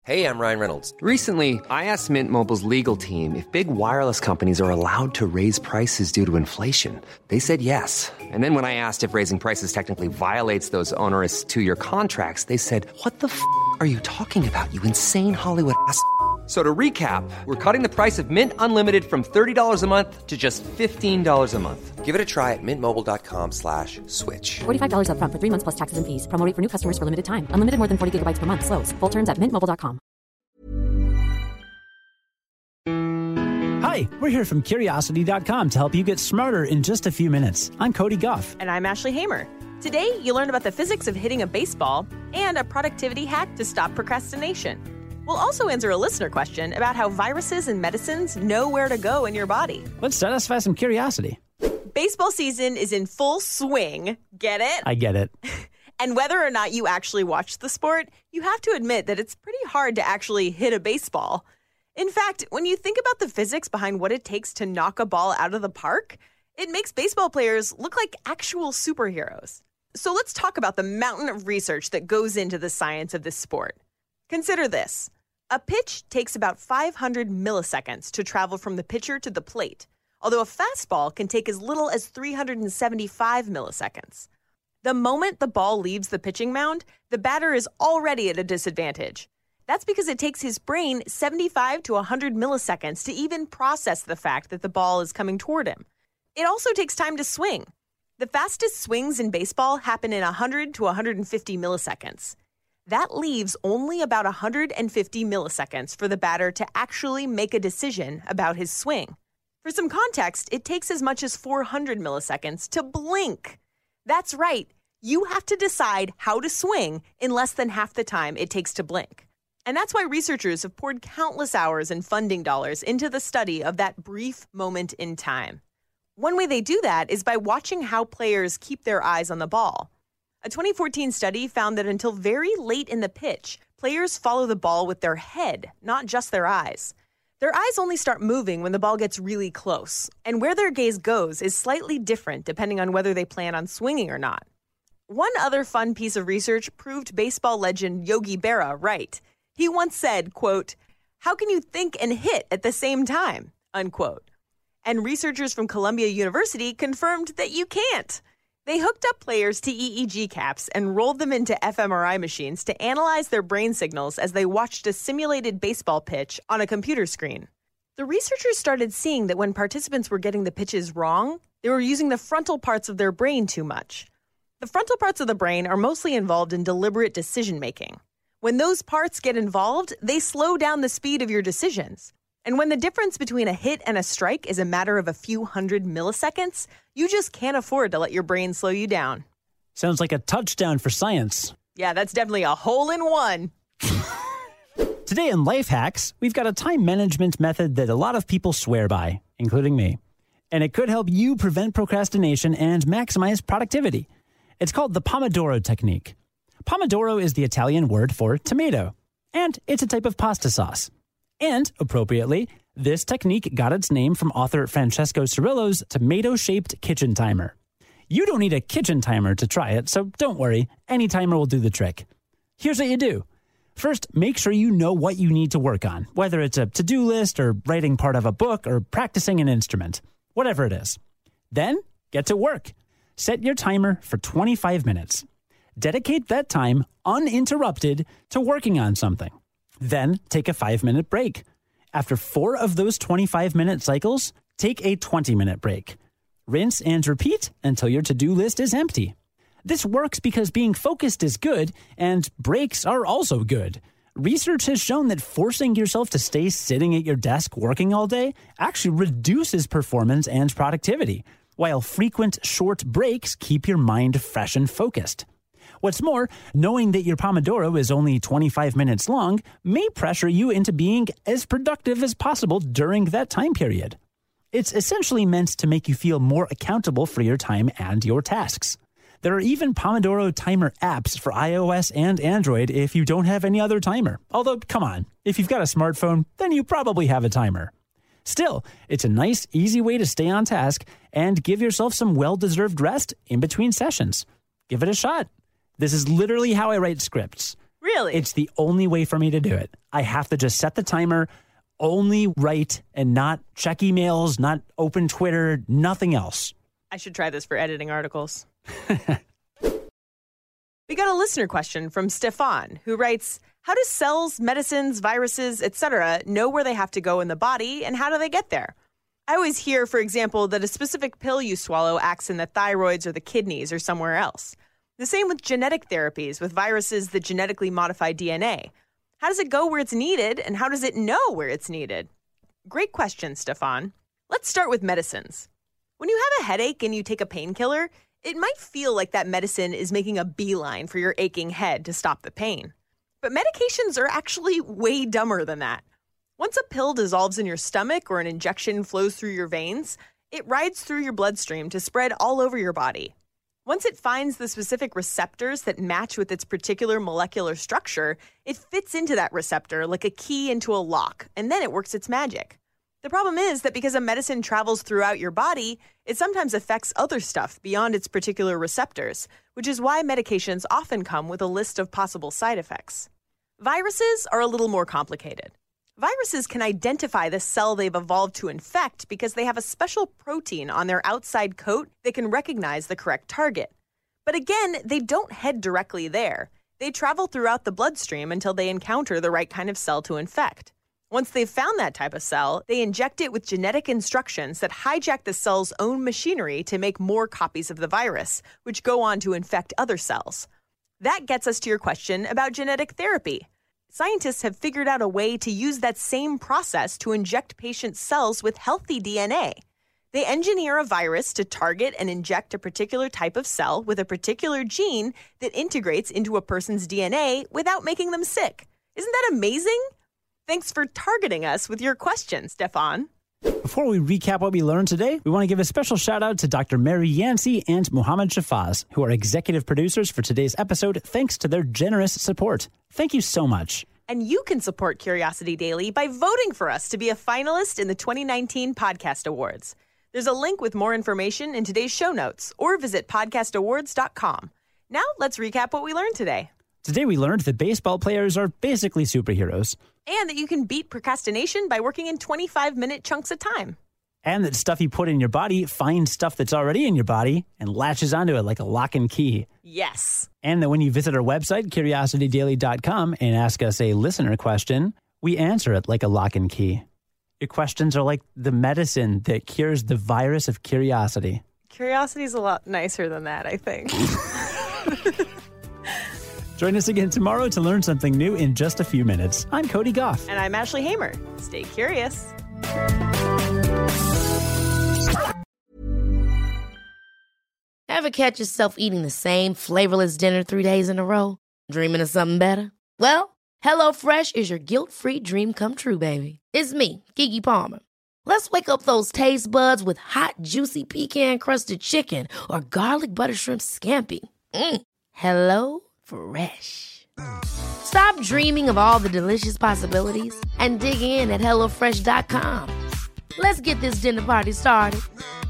Hey, I'm Ryan Reynolds. Recently, I asked Mint Mobile's legal team if big wireless companies are allowed to raise prices due to inflation. They said yes. And then when I asked if raising prices technically violates those onerous two-year contracts, they said, "What the f*** are you talking about, you insane Hollywood ass?" So to recap, we're cutting the price of Mint Unlimited from $30 a month to just $15 a month. Give it a try at mintmobile.com/switch. $45 up front for 3 months plus taxes and fees. Promo rate for new customers for limited time. Unlimited more than 40 gigabytes per month. Slows full terms at mintmobile.com. Hi, we're here from Curiosity.com to help you get smarter in just a few minutes. I'm Cody Goff. And I'm Ashley Hamer. Today, you learned about the physics of hitting a baseball and a productivity hack to stop procrastination. We'll also answer a listener question about how viruses and medicines know where to go in your body. Let's satisfy some curiosity. Baseball season is in full swing. Get it? I get it. And whether or not you actually watch the sport, you have to admit that it's pretty hard to actually hit a baseball. In fact, when you think about the physics behind what it takes to knock a ball out of the park, it makes baseball players look like actual superheroes. So let's talk about the mountain of research that goes into the science of this sport. Consider this. A pitch takes about 500 milliseconds to travel from the pitcher to the plate, although a fastball can take as little as 375 milliseconds. The moment the ball leaves the pitching mound, the batter is already at a disadvantage. That's because it takes his brain 75 to 100 milliseconds to even process the fact that the ball is coming toward him. It also takes time to swing. The fastest swings in baseball happen in 100 to 150 milliseconds. That leaves only about 150 milliseconds for the batter to actually make a decision about his swing. For some context, it takes as much as 400 milliseconds to blink. That's right. You have to decide how to swing in less than half the time it takes to blink. And that's why researchers have poured countless hours and funding dollars into the study of that brief moment in time. One way they do that is by watching how players keep their eyes on the ball. A 2014 study found that until very late in the pitch, players follow the ball with their head, not just their eyes. Their eyes only start moving when the ball gets really close, and where their gaze goes is slightly different depending on whether they plan on swinging or not. One other fun piece of research proved baseball legend Yogi Berra right. He once said, quote, "How can you think and hit at the same time?" unquote. And researchers from Columbia University confirmed that you can't. They hooked up players to EEG caps and rolled them into fMRI machines to analyze their brain signals as they watched a simulated baseball pitch on a computer screen. The researchers started seeing that when participants were getting the pitches wrong, they were using the frontal parts of their brain too much. The frontal parts of the brain are mostly involved in deliberate decision-making. When those parts get involved, they slow down the speed of your decisions. And when the difference between a hit and a strike is a matter of a few hundred milliseconds, you just can't afford to let your brain slow you down. Sounds like a touchdown for science. Yeah, that's definitely a hole in one. Today in Life Hacks, we've got a time management method that a lot of people swear by, including me. And it could help you prevent procrastination and maximize productivity. It's called the Pomodoro technique. Pomodoro is the Italian word for tomato, and it's a type of pasta sauce. And, appropriately, this technique got its name from author Francesco Cirillo's tomato-shaped kitchen timer. You don't need a kitchen timer to try it, so don't worry, any timer will do the trick. Here's what you do. First, make sure you know what you need to work on, whether it's a to-do list or writing part of a book or practicing an instrument, whatever it is. Then, get to work. Set your timer for 25 minutes. Dedicate that time, uninterrupted, to working on something. Then take a 5-minute break. After 4 of those 25-minute cycles, take a 20-minute break. Rinse and repeat until your to-do list is empty. This works because being focused is good, and breaks are also good. Research has shown that forcing yourself to stay sitting at your desk working all day actually reduces performance and productivity, while frequent short breaks keep your mind fresh and focused. What's more, knowing that your Pomodoro is only 25 minutes long may pressure you into being as productive as possible during that time period. It's essentially meant to make you feel more accountable for your time and your tasks. There are even Pomodoro timer apps for iOS and Android if you don't have any other timer. Although, come on, if you've got a smartphone, then you probably have a timer. Still, it's a nice, easy way to stay on task and give yourself some well-deserved rest in between sessions. Give it a shot. This is literally how I write scripts. Really? It's the only way for me to do it. I have to just set the timer, only write and not check emails, not open Twitter, nothing else. I should try this for editing articles. We got a listener question from Stefan, who writes, how do cells, medicines, viruses, etc. know where they have to go in the body, and how do they get there? I always hear, for example, that a specific pill you swallow acts in the thyroids or the kidneys or somewhere else. The same with genetic therapies with viruses that genetically modify DNA. How does it go where it's needed, and how does it know where it's needed? Great question, Stefan. Let's start with medicines. When you have a headache and you take a painkiller, it might feel like that medicine is making a beeline for your aching head to stop the pain. But medications are actually way dumber than that. Once a pill dissolves in your stomach or an injection flows through your veins, it rides through your bloodstream to spread all over your body. Once it finds the specific receptors that match with its particular molecular structure, it fits into that receptor like a key into a lock, and then it works its magic. The problem is that because a medicine travels throughout your body, it sometimes affects other stuff beyond its particular receptors, which is why medications often come with a list of possible side effects. Viruses are a little more complicated. Viruses can identify the cell they've evolved to infect because they have a special protein on their outside coat that can recognize the correct target. But again, they don't head directly there. They travel throughout the bloodstream until they encounter the right kind of cell to infect. Once they've found that type of cell, they inject it with genetic instructions that hijack the cell's own machinery to make more copies of the virus, which go on to infect other cells. That gets us to your question about genetic therapy. Scientists have figured out a way to use that same process to inject patients' cells with healthy DNA. They engineer a virus to target and inject a particular type of cell with a particular gene that integrates into a person's DNA without making them sick. Isn't that amazing? Thanks for targeting us with your question, Stefan. Before we recap what we learned today, we want to give a special shout out to Dr. Mary Yancey and Muhammad Shafaz, who are executive producers for today's episode, thanks to their generous support. Thank you so much. And you can support Curiosity Daily by voting for us to be a finalist in the 2019 Podcast Awards. There's a link with more information in today's show notes, or visit podcastawards.com. Now let's recap what we learned today. Today we learned that baseball players are basically superheroes. And that you can beat procrastination by working in 25-minute chunks of time. And that stuff you put in your body finds stuff that's already in your body and latches onto it like a lock and key. Yes. And that when you visit our website, curiositydaily.com, and ask us a listener question, we answer it like a lock and key. Your questions are like the medicine that cures the virus of curiosity. Curiosity is a lot nicer than that, I think. Join us again tomorrow to learn something new in just a few minutes. I'm Cody Goff. And I'm Ashley Hamer. Stay curious. Ever catch yourself eating the same flavorless dinner 3 days in a row? Dreaming of something better? Well, HelloFresh is your guilt-free dream come true, baby. It's me, Keke Palmer. Let's wake up those taste buds with hot, juicy pecan-crusted chicken or garlic butter shrimp scampi. Hello Fresh. Stop dreaming of all the delicious possibilities and dig in at HelloFresh.com. Let's get this dinner party started.